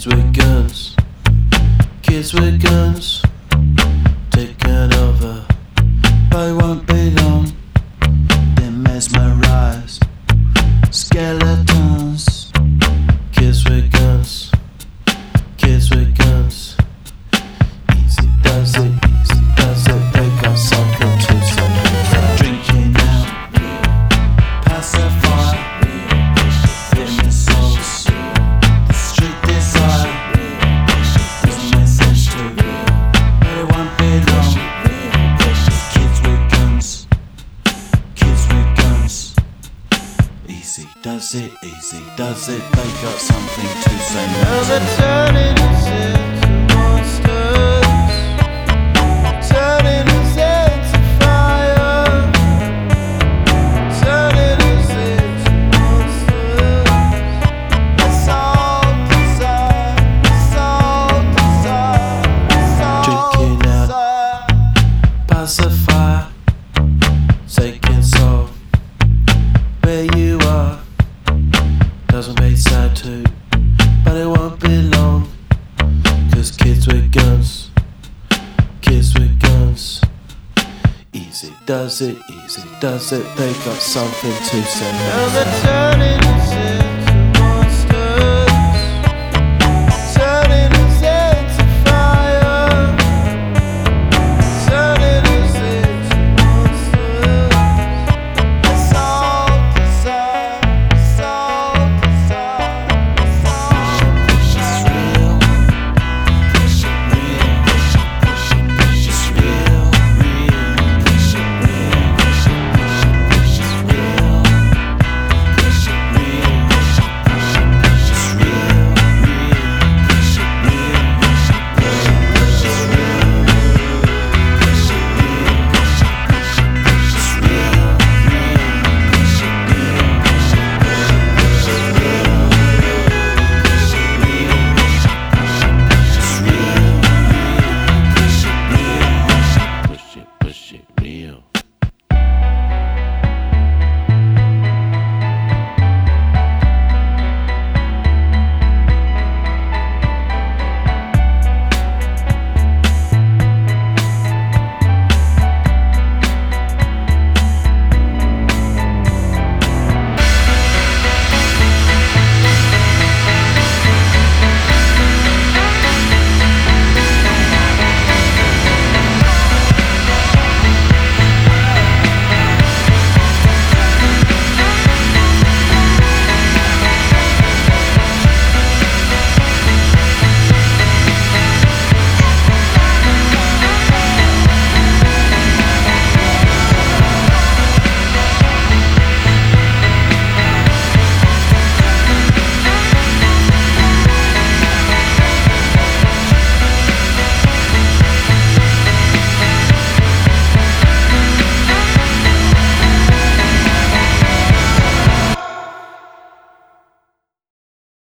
Kids with guns, kids with guns, taking over, but it won't be long. They're mesmerized, skeletons. Kids with guns, kids with guns. Easy does it, they got something to say. Drinking out, pacify, feeling souls. The street desire, there's a message too, but it won't be long. Kids with guns, kids with guns. Easy does it, they got something to say. Now they're turning us into monsters, turning us into fire, turning us into monsters. That's all desire, that's all desire, that's all drinking out, pacify, taking soul. Where you are doesn't make sad too, but it won't be long. Cause kids with guns, kids with guns. Easy does it, they got something to say. Now they're turning